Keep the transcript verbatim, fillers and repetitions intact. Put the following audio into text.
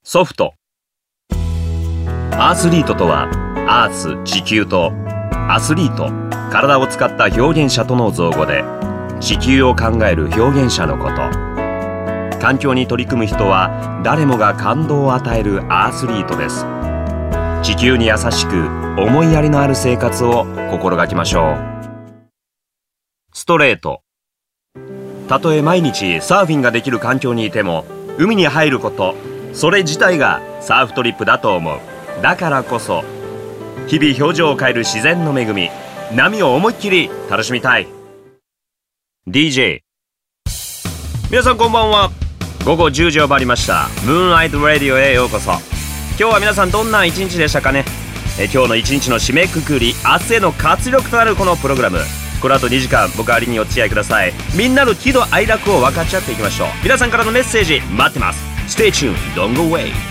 ソフト。アースリートとはアース、地球とアスリート、体を使った表現者との造語で、地球を考える表現者のこと。環境に取り組む人は誰もが感動を与えるアースリートです。地球に優しく思いやりのある生活を心がけましょう。ストレート。たとえ毎日サーフィンができる環境にいても、海に入ること、それ自体がサーフトリップだと思う。だからこそ日々表情を変える自然の恵み、波を思いっきり楽しみたい。 ディージェー 皆さんこんばんは。午後じゅうじを回りました。ムーンライトラディオへようこそ。今日は皆さんどんな一日でしたかね。え今日の一日の締めくくり、明日への活力となるこのプログラム、この後にじかん僕ありにお付き合いください。みんなの喜怒哀楽を分かち合っていきましょう。皆さんからのメッセージ待ってます。 Stay tuned, don't go away.